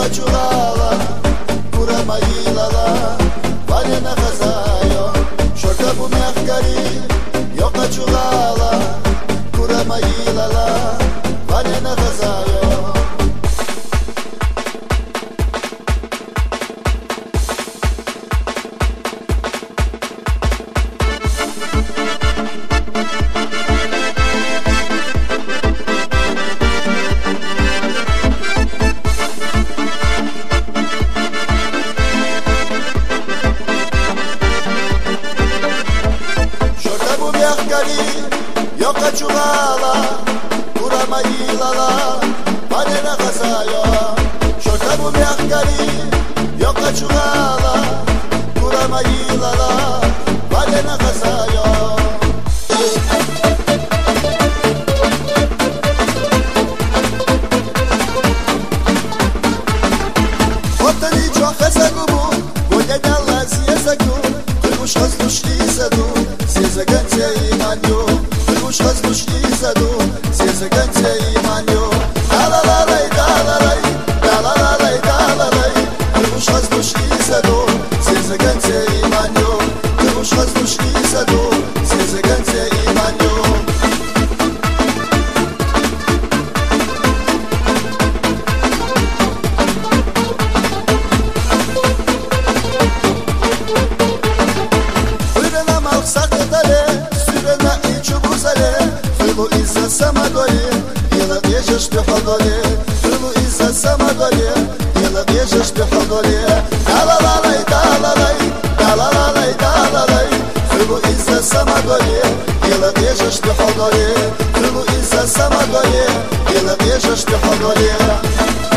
чулала, кура маилала, валена хазайо, шорта бумяхкари, йока чулала, кура маилала, валена хазайо. Yoka chulala, kura mailala, vanena khasayo. Shorta bu miakari, yoka chulala, kura mailala, vanena khasayo. Otani chokasagu bu, goyadalla siyasagu, kırmış hazlushli sadu, siyasaganse imanyo. Hazlushli sadu, siyasaganse imanyo. Dalalalay, dalalay, dalalalay, dalalay. Kırmış hazlushli sadu, siyasaganse imanyo. Kırmış hazlushli sadu, siyasaganse imanyo. Sürena malsaketale, sürena içubuzale. Крылу из-за самодоли, дело бежишь в ходоле. Крылу из-за самодоли, дело бежишь в ходоле. Далалалай, далалай, далалалай, далалай. Крылу из-за самодоли, дело бежишь в ходоле. Крылу из-за самодоли, дело бежишь в ходоле.